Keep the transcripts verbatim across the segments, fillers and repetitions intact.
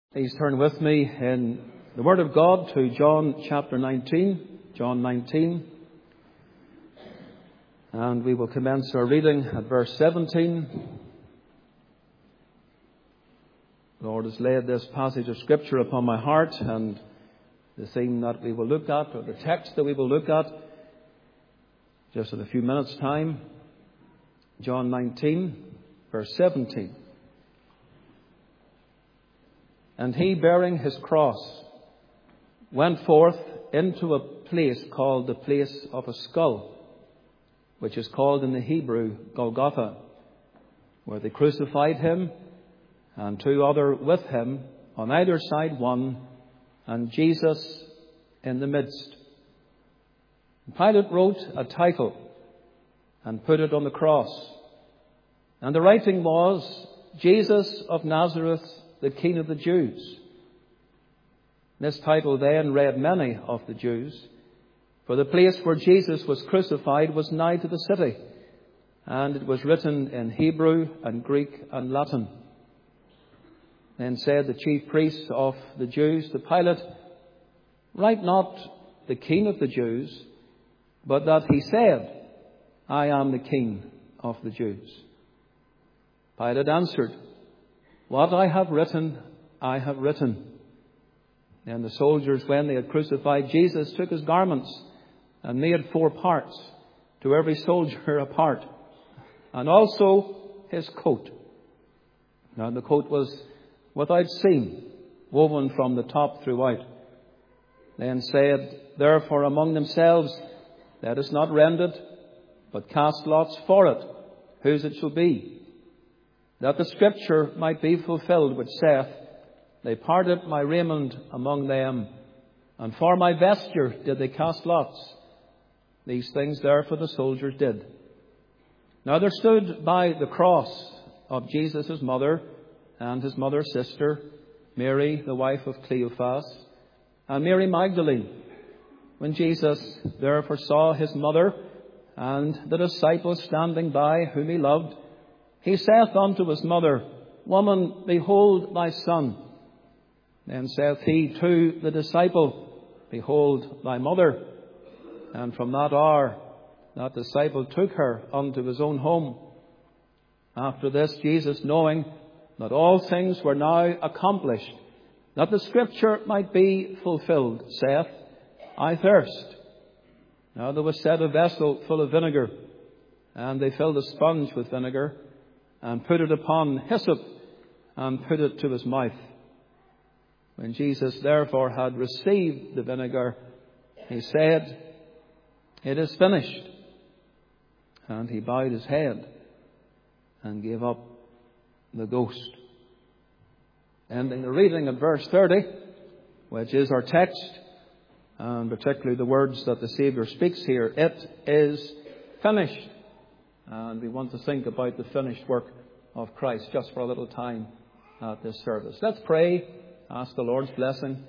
Please turn with me in the Word of God to John chapter nineteen. John nineteen. And we will commence our reading at verse seventeen. The Lord has laid this passage of Scripture upon my heart, and the theme that we will look at, or the text that we will look at, just in a few minutes' time. John nineteen, verse seventeen. And he, bearing his cross, went forth into a place called the place of a skull, which is called in the Hebrew Golgotha, where they crucified him, and two other with him, on either side one, and Jesus in the midst. Pilate wrote a title and put it on the cross. And the writing was, Jesus of Nazareth, the King of the Jews. This title then read many of the Jews, for the place where Jesus was crucified was nigh to the city, and it was written in Hebrew and Greek and Latin. Then said the chief priests of the Jews to Pilate, write not the King of the Jews, but that he said, I am the King of the Jews. Pilate answered, what I have written, I have written. And the soldiers, when they had crucified Jesus, took his garments and made four parts, to every soldier a part, and also his coat. Now the coat was without seam, woven from the top throughout. Then said, therefore among themselves, let us not rend it, but cast lots for it, whose it shall be. That the scripture might be fulfilled, which saith, they parted my raiment among them, and for my vesture did they cast lots. These things therefore the soldiers did. Now there stood by the cross of Jesus his mother, and his mother's sister, Mary, the wife of Cleophas, and Mary Magdalene. When Jesus therefore saw his mother, and the disciples standing by, whom he loved, he saith unto his mother, woman, behold thy son. Then saith he to the disciple, behold thy mother. And from that hour that disciple took her unto his own home. After this, Jesus, knowing that all things were now accomplished, that the scripture might be fulfilled, saith, I thirst. Now there was set a vessel full of vinegar, and they filled a sponge with vinegar, and put it upon hyssop, and put it to his mouth. When Jesus therefore had received the vinegar, he said, it is finished. And he bowed his head and gave up the ghost. Ending the reading at verse thirty, which is our text, and particularly the words that the Saviour speaks here, it is finished. And we want to think about the finished work of Christ just for a little time at this service. Let's pray. Ask the Lord's blessing.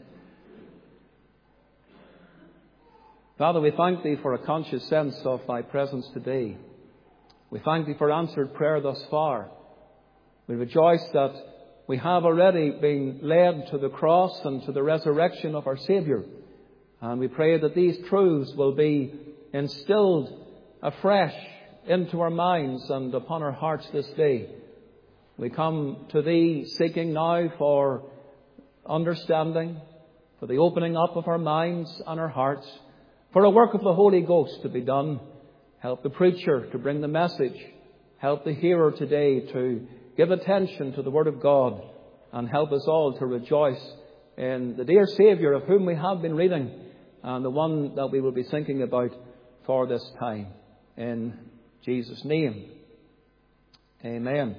Father, we thank Thee for a conscious sense of Thy presence today. We thank Thee for answered prayer thus far. We rejoice that we have already been led to the cross and to the resurrection of our Saviour. And we pray that these truths will be instilled afresh into our minds and upon our hearts this day. We come to Thee seeking now for understanding, for the opening up of our minds and our hearts, for a work of the Holy Ghost to be done. Help the preacher to bring the message. Help the hearer today to give attention to the Word of God, and help us all to rejoice in the dear Saviour of whom we have been reading, and the one that we will be thinking about for this time. In Jesus' name, amen.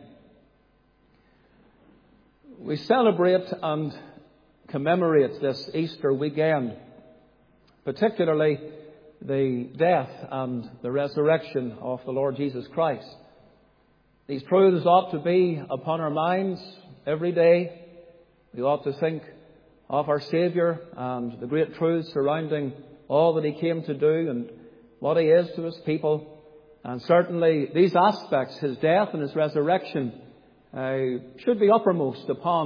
We celebrate and commemorate this Easter weekend, particularly the death and the resurrection of the Lord Jesus Christ. These truths ought to be upon our minds every day. We ought to think of our Saviour and the great truths surrounding all that He came to do and what He is to His people. And certainly these aspects, His death and His resurrection, uh, should be uppermost upon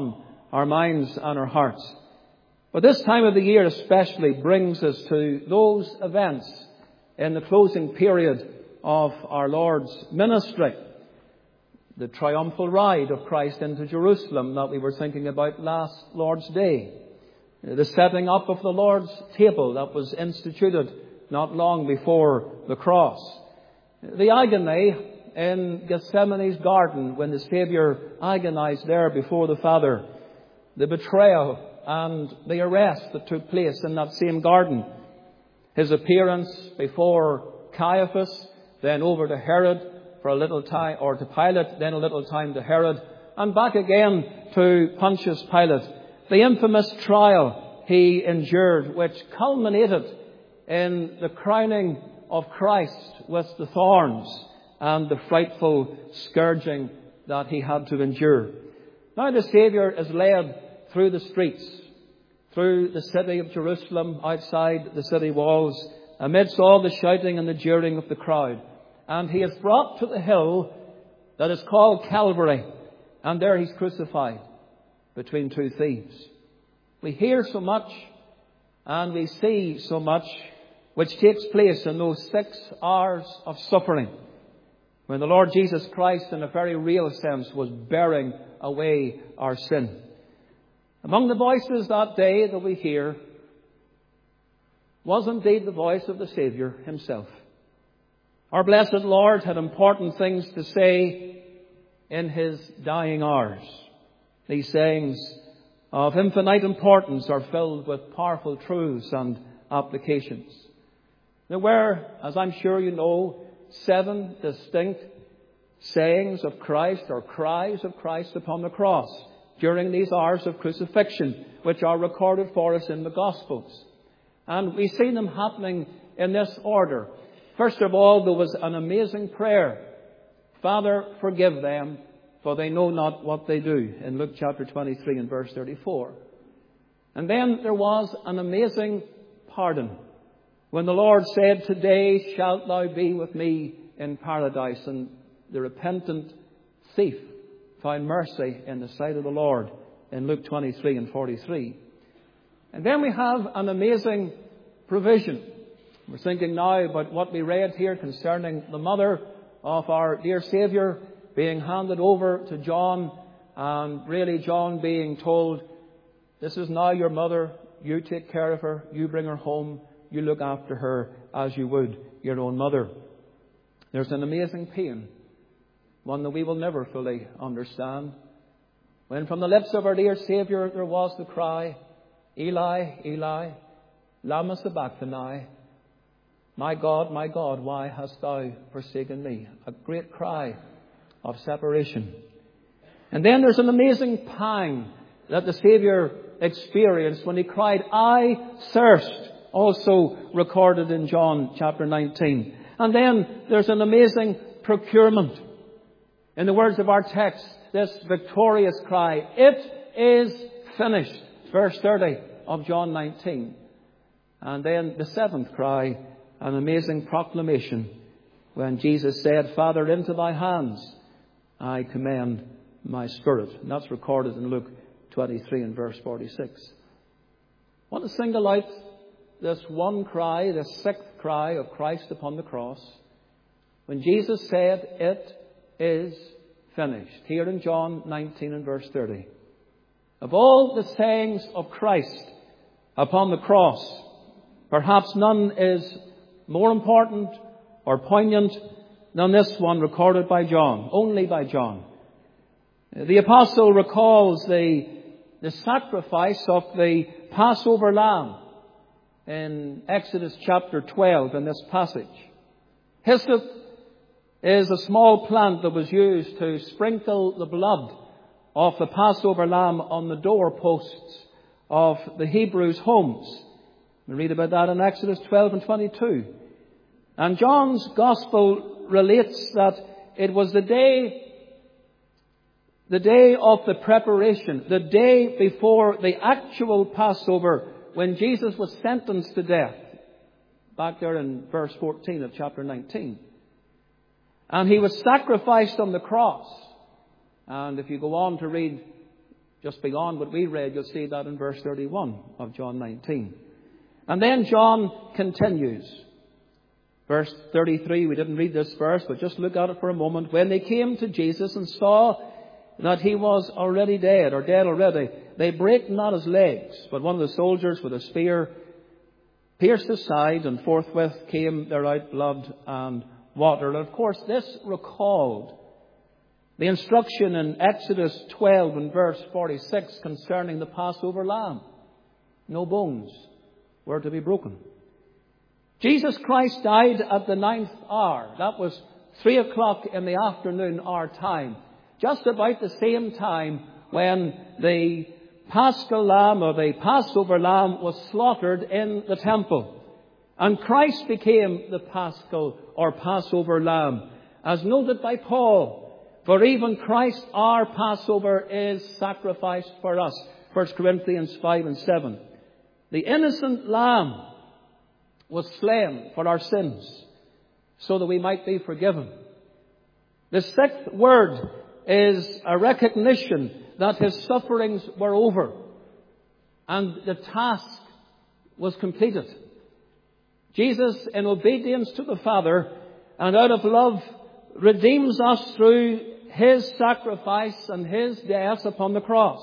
our minds and our hearts. But this time of the year especially brings us to those events in the closing period of our Lord's ministry. The triumphal ride of Christ into Jerusalem that we were thinking about last Lord's Day. The setting up of the Lord's table that was instituted not long before the cross. The agony in Gethsemane's garden when the Saviour agonized there before the Father. The betrayal and the arrest that took place in that same garden. His appearance before Caiaphas, then over to Herod for a little time, or to Pilate, then a little time to Herod, and back again to Pontius Pilate. The infamous trial he endured, which culminated in the crowning of Christ with the thorns and the frightful scourging that he had to endure. Now the Saviour is led through the streets, through the city of Jerusalem, outside the city walls, amidst all the shouting and the jeering of the crowd. And he is brought to the hill that is called Calvary, and there he's crucified between two thieves. We hear so much and we see so much which takes place in those six hours of suffering when the Lord Jesus Christ, in a very real sense, was bearing away our sin. Among the voices that day that we hear was indeed the voice of the Saviour himself. Our blessed Lord had important things to say in his dying hours. These sayings of infinite importance are filled with powerful truths and applications. There were, as I'm sure you know, seven distinct sayings of Christ, or cries of Christ upon the cross during these hours of crucifixion, which are recorded for us in the Gospels. And we see them happening in this order. First of all, there was an amazing prayer. Father, forgive them, for they know not what they do, in Luke chapter twenty-three and verse thirty-four. And then there was an amazing pardon, when the Lord said, today shalt thou be with me in paradise. And the repentant thief found mercy in the sight of the Lord in Luke twenty-three and forty-three. And then we have an amazing provision. We're thinking now about what we read here concerning the mother of our dear Saviour being handed over to John, and really John being told, this is now your mother, you take care of her, you bring her home, you look after her as you would your own mother. There's an amazing pain, one that we will never fully understand, when from the lips of our dear Saviour there was the cry, Eli, Eli, lama sabachthani, my God, my God, why hast thou forsaken me? A great cry of separation. And then there's an amazing pang that the Saviour experienced when he cried, I thirst, also recorded in John chapter nineteen. And then there's an amazing procurement. In the words of our text, this victorious cry, it is finished. Verse thirty of John nineteen. And then the seventh cry, an amazing proclamation, when Jesus said, Father, into thy hands I commend my spirit. And that's recorded in Luke twenty-three and verse forty-six. I want to single out this one cry, this sixth cry of Christ upon the cross, when Jesus said, it is finished. Here in John nineteen and verse thirty. Of all the sayings of Christ upon the cross, perhaps none is more important or poignant than this one recorded by John, only by John. The apostle recalls the, the sacrifice of the Passover lamb in Exodus chapter twelve in this passage. Hyssop is a small plant that was used to sprinkle the blood of the Passover lamb on the doorposts of the Hebrews' homes. We read about that in Exodus twelve and twenty-two. And John's Gospel relates that it was the day, the day of the preparation, the day before the actual Passover, when Jesus was sentenced to death. Back there in verse fourteen of chapter nineteen. And he was sacrificed on the cross. And if you go on to read Just beyond what we read, you'll see that in verse thirty-one of John nineteen. And then John continues. Verse thirty-three, we didn't read this verse, but just look at it for a moment. When they came to Jesus and saw that he was already dead, or dead already, they brake not his legs, but one of the soldiers with a spear pierced his side, and forthwith came there out blood and water. And of course, this recalled the instruction in Exodus twelve and verse forty-six concerning the Passover lamb. No bones were to be broken. Jesus Christ died at the ninth hour. That was three o'clock in the afternoon our time. Just about the same time when the Paschal lamb or the Passover lamb was slaughtered in the temple. And Christ became the Paschal or Passover lamb, as noted by Paul. For even Christ, our Passover, is sacrificed for us. First Corinthians five and seven. The innocent lamb was slain for our sins, so that we might be forgiven. The sixth word is a recognition that his sufferings were over and the task was completed. Jesus, in obedience to the Father and out of love, redeems us through his sacrifice and his death upon the cross.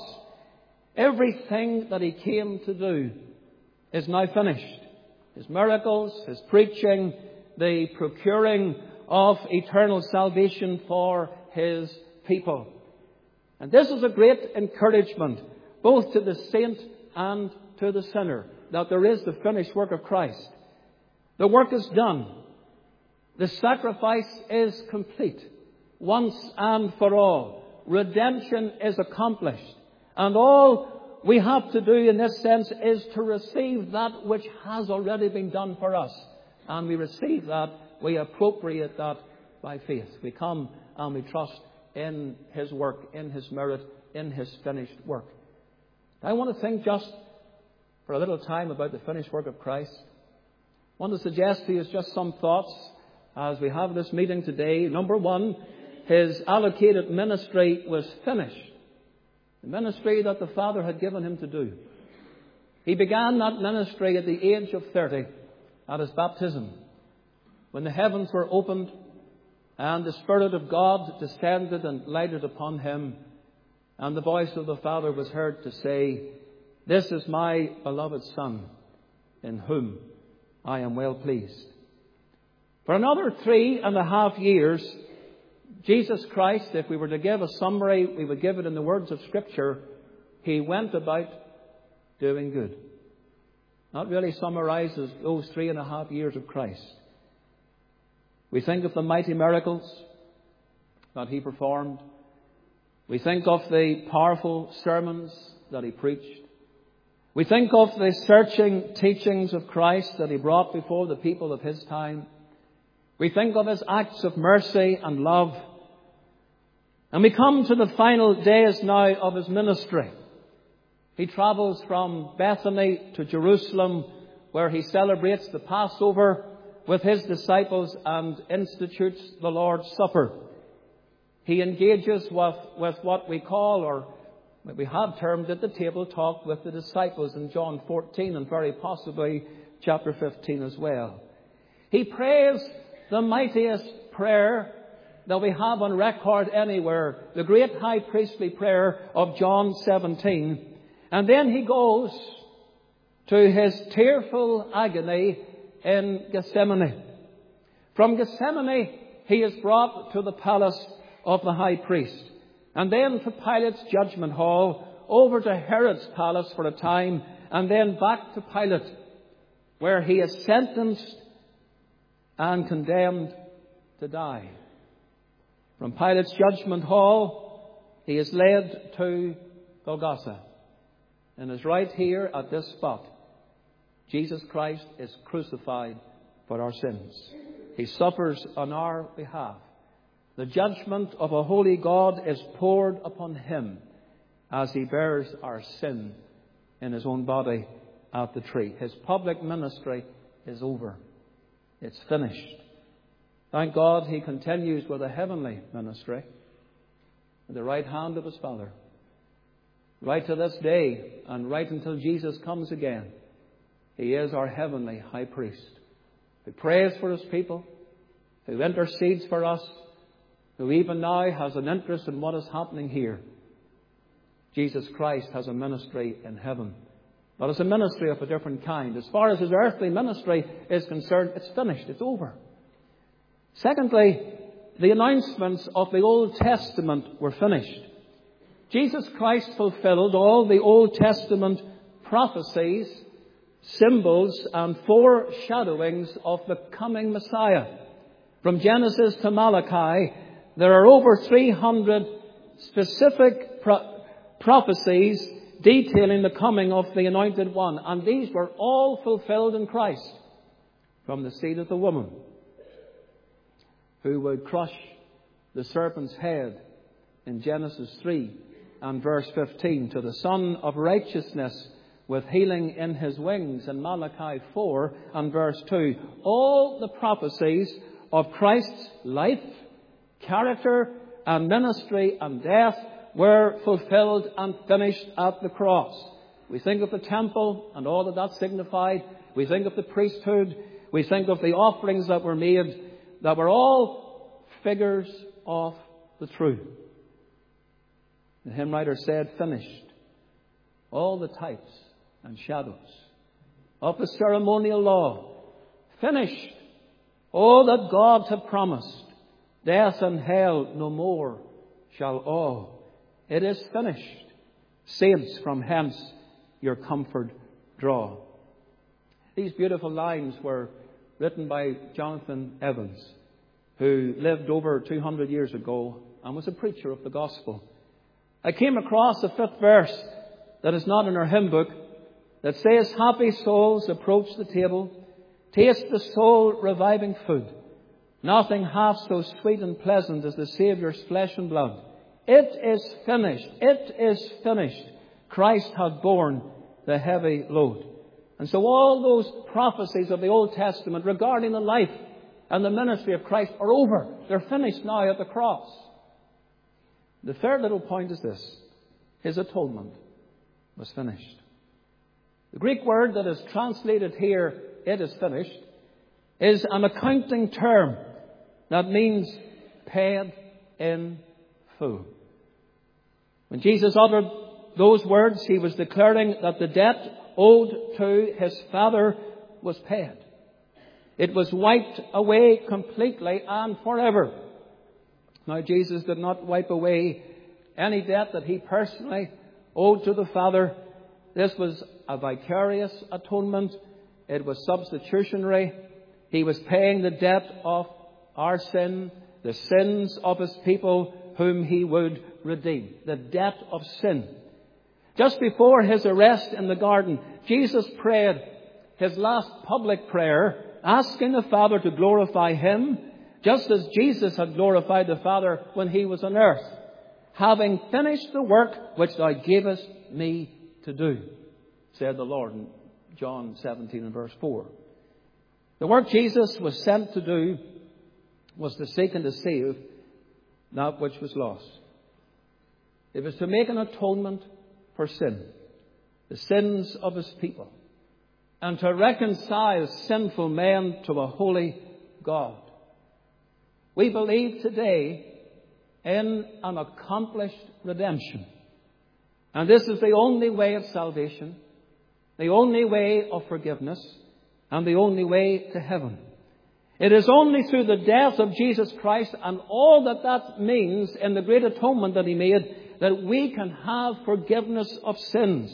Everything that he came to do is now finished. His miracles, his preaching, the procuring of eternal salvation for his people. And this is a great encouragement, both to the saint and to the sinner, that there is the finished work of Christ. The work is done. The sacrifice is complete, once and for all. Redemption is accomplished. And all we have to do in this sense is to receive that which has already been done for us. And we receive that, we appropriate that by faith. We come and we trust in his work, in his merit, in his finished work. I want to think just for a little time about the finished work of Christ. I want to suggest to you just some thoughts as we have this meeting today. Number one, his allocated ministry was finished. The ministry that the Father had given him to do. He began that ministry at the age of thirty, at his baptism, when the heavens were opened and the Spirit of God descended and lighted upon him, and the voice of the Father was heard to say, "This is my beloved Son, in whom I am well pleased." For another three and a half years, Jesus Christ, if we were to give a summary, we would give it in the words of Scripture, he went about doing good. That really summarizes those three and a half years of Christ. We think of the mighty miracles that he performed. We think of the powerful sermons that he preached. We think of the searching teachings of Christ that he brought before the people of his time. We think of his acts of mercy and love. And we come to the final days now of his ministry. He travels from Bethany to Jerusalem, where he celebrates the Passover with his disciples and institutes the Lord's Supper. He engages with, with what we call, or we have termed it, the table talk with the disciples in John fourteen and very possibly chapter fifteen as well. He prays the mightiest prayer that we have on record anywhere, the great high priestly prayer of John seventeen. And then he goes to his tearful agony in Gethsemane. From Gethsemane, he is brought to the palace of the high priest. And then to Pilate's judgment hall, over to Herod's palace for a time, and then back to Pilate, where he is sentenced and condemned to die. From Pilate's judgment hall, he is led to Golgotha. And is right here at this spot, Jesus Christ is crucified for our sins. He suffers on our behalf. The judgment of a holy God is poured upon him as he bears our sin in his own body at the tree. His public ministry is over. It's finished. Thank God he continues with a heavenly ministry at the right hand of his Father, right to this day and right until Jesus comes again. He is our heavenly high priest, who prays for his people, who intercedes for us, who even now has an interest in what is happening here. Jesus Christ has a ministry in heaven, but it's a ministry of a different kind. As far as his earthly ministry is concerned, it's finished, it's over. Secondly, the announcements of the Old Testament were finished. Jesus Christ fulfilled all the Old Testament prophecies, symbols and foreshadowings of the coming Messiah. From Genesis to Malachi, there are over three hundred specific pro- prophecies detailing the coming of the Anointed One. And these were all fulfilled in Christ, from the seed of the woman, who would crush the serpent's head in Genesis three and verse fifteen, to the Son of Righteousness with healing in his wings in Malachi four and verse two. All the prophecies of Christ's life, character and ministry and death were fulfilled and finished at the cross. We think of the temple and all that that signified. We think of the priesthood. We think of the offerings that were made, that were all figures of the truth. The hymn writer said, finished all the types and shadows of the ceremonial law. Finished all that God had promised. Death and hell no more shall awe. It is finished. Saints, from hence your comfort draw. These beautiful lines were written by Jonathan Evans, who lived over two hundred years ago and was a preacher of the gospel. I came across a fifth verse that is not in our hymn book that says, happy souls approach the table, taste the soul reviving food. Nothing half so sweet and pleasant as the Saviour's flesh and blood. It is finished. It is finished. Christ hath borne the heavy load. And so all those prophecies of the Old Testament regarding the life and the ministry of Christ are over. They're finished now at the cross. The third little point is this. His atonement was finished. The Greek word that is translated here, it is finished, is an accounting term that means paid in full. When Jesus uttered those words, he was declaring that the debt owed to his Father was paid. It was wiped away completely and forever. Now, Jesus did not wipe away any debt that he personally owed to the Father. This was a vicarious atonement. It was substitutionary. He was paying the debt of our sin, the sins of his people whom he would redeem. The debt of sin. Just before his arrest in the garden, Jesus prayed his last public prayer, asking the Father to glorify him, just as Jesus had glorified the Father when he was on earth, having finished the work which thou gavest me to do, said the Lord in John seventeen and verse four. The work Jesus was sent to do was to seek and to save that which was lost. It was to make an atonement for sin, the sins of his people, and to reconcile sinful men to a holy God. We believe today in an accomplished redemption. And this is the only way of salvation, the only way of forgiveness, and the only way to heaven. It is only through the death of Jesus Christ and all that that means in the great atonement that he made that we can have forgiveness of sins.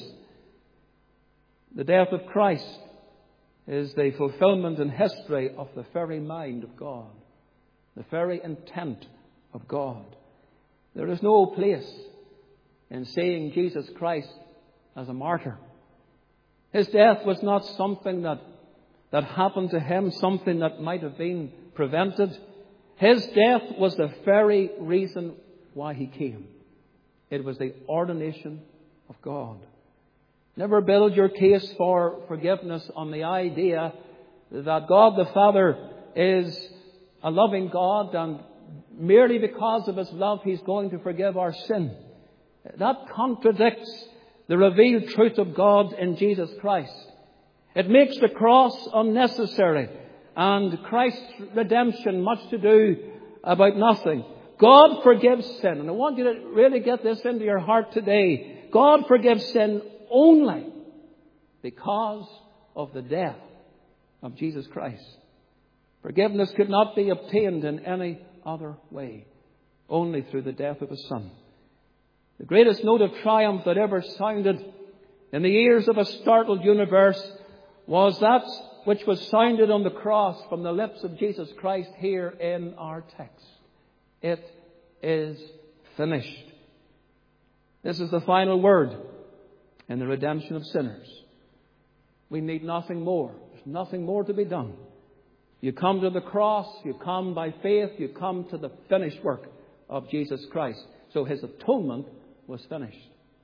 The death of Christ is the fulfillment in history of the very mind of God, the very intent of God. There is no place in seeing Jesus Christ as a martyr. His death was not something that, that happened to him, something that might have been prevented. His death was the very reason why he came. It was the ordination of God. Never build your case for forgiveness on the idea that God the Father is a loving God and merely because of his love he's going to forgive our sin. That contradicts the revealed truth of God in Jesus Christ. It makes the cross unnecessary and Christ's redemption much to do about nothing. God forgives sin. And I want you to really get this into your heart today. God forgives sin only because of the death of Jesus Christ. Forgiveness could not be obtained in any other way, only through the death of His Son. The greatest note of triumph that ever sounded in the ears of a startled universe was that which was sounded on the cross from the lips of Jesus Christ here in our text. It is finished. This is the final word in the redemption of sinners. We need nothing more. There's nothing more to be done. You come to the cross, you come by faith, you come to the finished work of Jesus Christ. So His atonement was finished.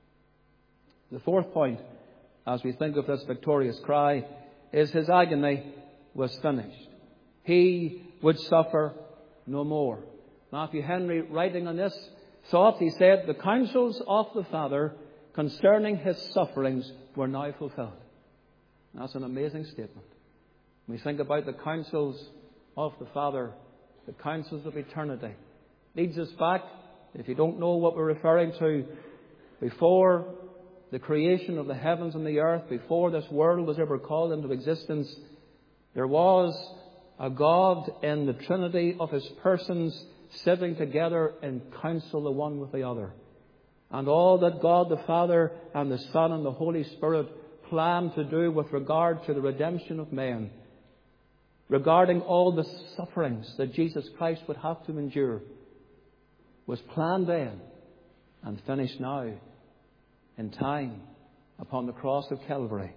The fourth point, as we think of this victorious cry, is His agony was finished. He would suffer no more. Matthew Henry, writing on this thought, he said, the counsels of the Father concerning His sufferings were now fulfilled. That's an amazing statement. When we think about the counsels of the Father, the counsels of eternity, leads us back, if you don't know what we're referring to, before the creation of the heavens and the earth, before this world was ever called into existence, there was a God in the Trinity of His persons sitting together in counsel the one with the other. And all that God the Father and the Son and the Holy Spirit planned to do with regard to the redemption of men, regarding all the sufferings that Jesus Christ would have to endure, was planned then and finished now in time upon the cross of Calvary.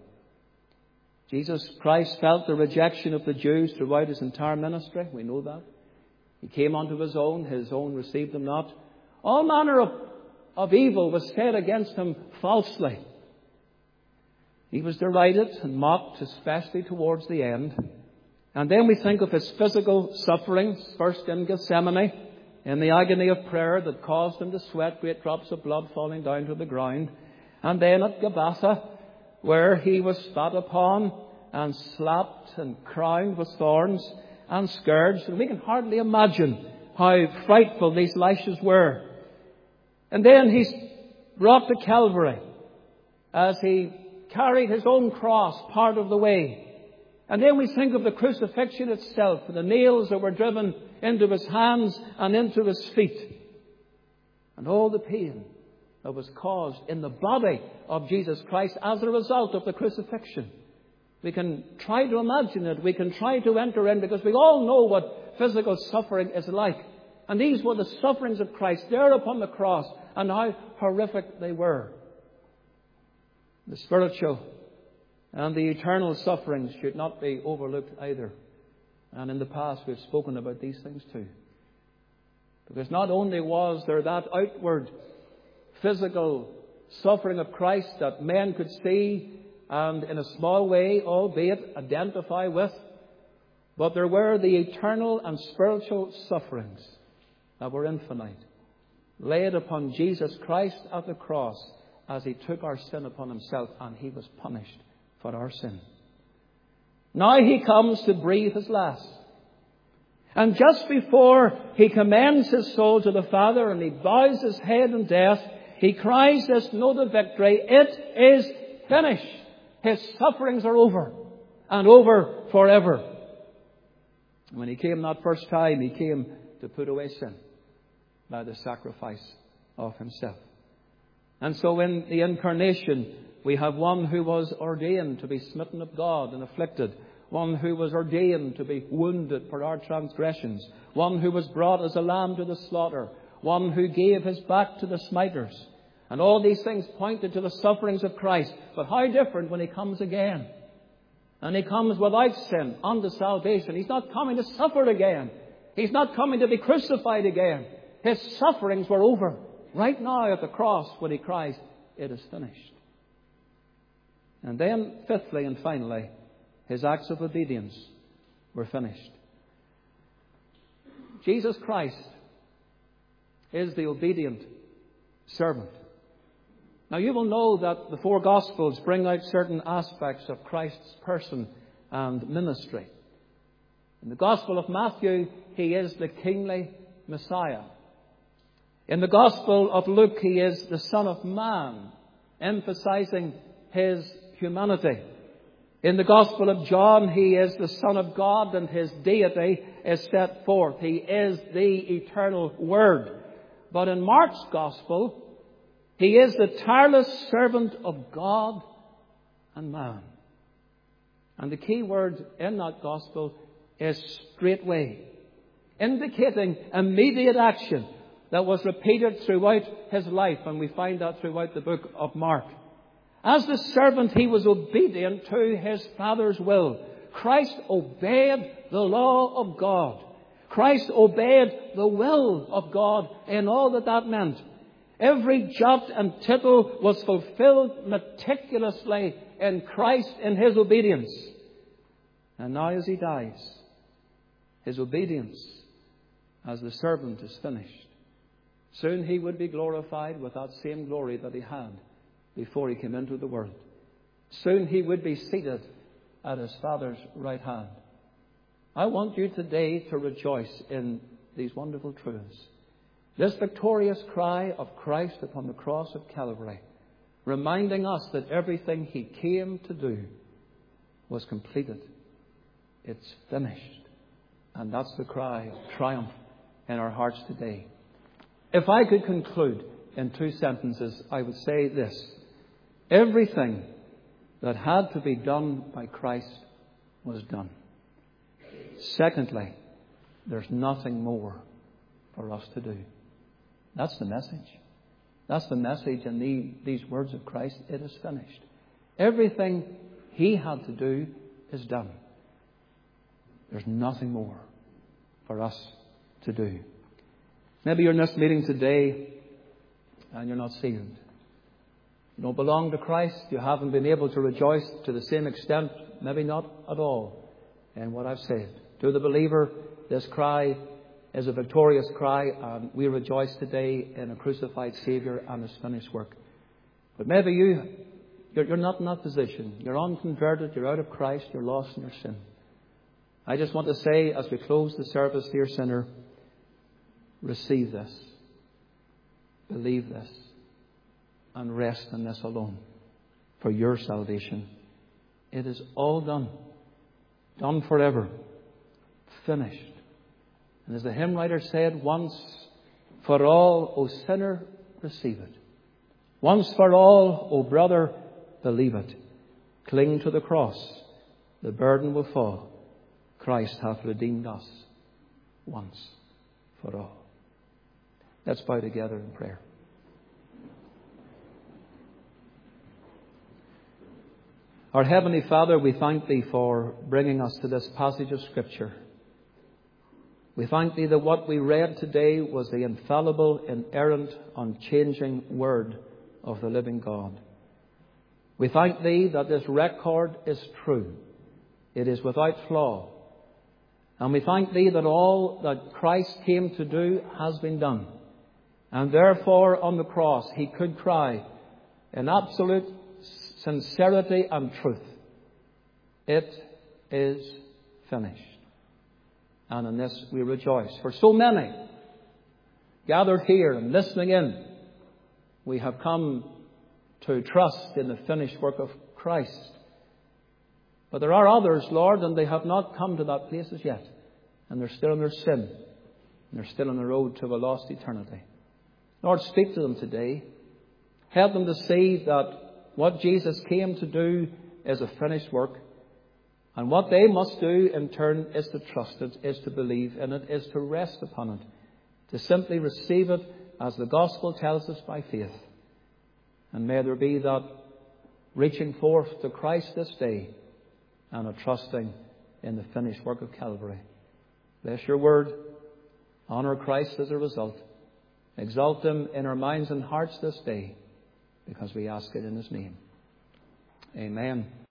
Jesus Christ felt the rejection of the Jews throughout His entire ministry. We know that. He came unto His own. His own received Him not. All manner of, of evil was said against Him falsely. He was derided and mocked, especially towards the end. And then we think of His physical sufferings, first in Gethsemane, in the agony of prayer that caused Him to sweat great drops of blood falling down to the ground. And then at Golgotha, where He was spat upon and slapped and crowned with thorns and scourged. And we can hardly imagine how frightful these lashes were. And then He's brought to Calvary as He carried His own cross part of the way. And then we think of the crucifixion itself, and the nails that were driven into His hands and into His feet. And all the pain that was caused in the body of Jesus Christ as a result of the crucifixion. We can try to imagine it. We can try to enter in, because we all know what physical suffering is like. And these were the sufferings of Christ there upon the cross, and how horrific they were. The spiritual and the eternal sufferings should not be overlooked either. And in the past we've spoken about these things too. Because not only was there that outward physical suffering of Christ that men could see and in a small way, albeit, identify with, but there were the eternal and spiritual sufferings that were infinite, laid upon Jesus Christ at the cross as He took our sin upon Himself, and He was punished for our sin. Now He comes to breathe His last. And just before He commends His soul to the Father and He bows His head in death, He cries this note of victory: it is finished. His sufferings are over, and over forever. When He came that first time, He came to put away sin by the sacrifice of Himself. And so in the incarnation, we have one who was ordained to be smitten of God and afflicted, one who was ordained to be wounded for our transgressions, one who was brought as a lamb to the slaughter, one who gave His back to the smiters. And all these things pointed to the sufferings of Christ. But how different when He comes again. And He comes without sin unto salvation. He's not coming to suffer again. He's not coming to be crucified again. His sufferings were over right now at the cross when He cries, it is finished. And then, fifthly and finally, His acts of obedience were finished. Jesus Christ is the obedient servant. Now you will know that the four Gospels bring out certain aspects of Christ's person and ministry. In the Gospel of Matthew, he is the kingly Messiah. In the Gospel of Luke, he is the Son of Man, emphasizing his humanity. In the Gospel of John, he is the Son of God and his deity is set forth. He is the eternal Word. But in Mark's Gospel, he is the tireless servant of God and man. And the key word in that Gospel is straightway, indicating immediate action that was repeated throughout his life. And we find that throughout the book of Mark. As the servant, he was obedient to his Father's will. Christ obeyed the law of God. Christ obeyed the will of God in all that that meant. Every jot and tittle was fulfilled meticulously in Christ in his obedience. And now as he dies, his obedience as the servant is finished. Soon he would be glorified with that same glory that he had before he came into the world. Soon he would be seated at his Father's right hand. I want you today to rejoice in these wonderful truths. This victorious cry of Christ upon the cross of Calvary, reminding us that everything he came to do was completed. It's finished. And that's the cry of triumph in our hearts today. If I could conclude in two sentences, I would say this. Everything that had to be done by Christ was done. Secondly, there's nothing more for us to do. That's the message. That's the message in the, these words of Christ. It is finished. Everything he had to do is done. There's nothing more for us to do. Maybe you're in this meeting today and you're not sealed. You don't belong to Christ. You haven't been able to rejoice to the same extent, maybe not at all, in what I've said. To the believer, this cry is a victorious cry, and we rejoice today in a crucified Saviour and His finished work. But maybe you, you're, you're not in that position. You're unconverted, you're out of Christ, you're lost in your sin. I just want to say, as we close the service, dear sinner, receive this, believe this, and rest in this alone for your salvation. It is all done, done forever, finished. And as the hymn writer said, once for all, O sinner, receive it. Once for all, O brother, believe it. Cling to the cross, the burden will fall. Christ hath redeemed us once for all. Let's bow together in prayer. Our Heavenly Father, we thank Thee for bringing us to this passage of Scripture. We thank Thee that what we read today was the infallible, inerrant, unchanging Word of the living God. We thank Thee that this record is true. It is without flaw. And we thank Thee that all that Christ came to do has been done. And therefore on the cross He could cry in absolute sincerity and truth, it is finished. And in this we rejoice. For so many gathered here and listening in, we have come to trust in the finished work of Christ. But there are others, Lord, and they have not come to that place as yet. And they're still in their sin. And they're still on the road to a lost eternity. Lord, speak to them today. Help them to see that what Jesus came to do is a finished work. And what they must do in turn is to trust it, is to believe in it, is to rest upon it. To simply receive it as the gospel tells us by faith. And may there be that reaching forth to Christ this day and a trusting in the finished work of Calvary. Bless your word. Honour Christ as a result. Exalt Him in our minds and hearts this day, because we ask it in His name. Amen.